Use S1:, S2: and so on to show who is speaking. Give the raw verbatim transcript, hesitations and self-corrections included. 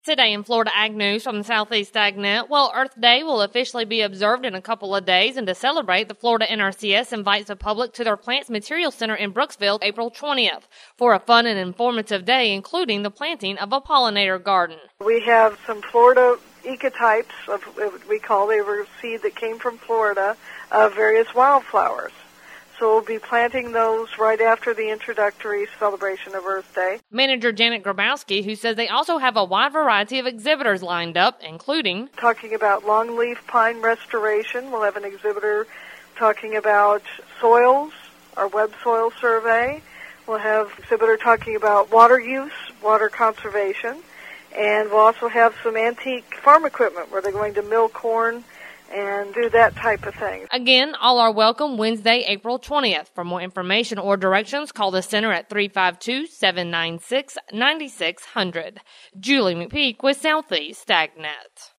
S1: Today in Florida Ag News from the Southeast AgNet, well, Earth Day will officially be observed in a couple of days, and to celebrate, the Florida N R C S invites the public to their Plants Material Center in Brooksville April twentieth for a fun and informative day, including the planting of a pollinator garden.
S2: We have some Florida ecotypes of what we call, they were seed that came from Florida, of various wildflowers. So we'll be planting those right after the introductory celebration of Earth Day.
S1: Manager Janet Grabowski, who says they also have a wide variety of exhibitors lined up, including
S2: talking about longleaf pine restoration. We'll have an exhibitor talking about soils, our web soil survey. We'll have an exhibitor talking about water use, water conservation. And we'll also have some antique farm equipment where they're going to mill corn and do that type of thing.
S1: Again, all are welcome Wednesday, April twentieth. For more information or directions, call the center at three five two, seven nine six, nine six zero zero. Julie McPeak with Southeast AgNet.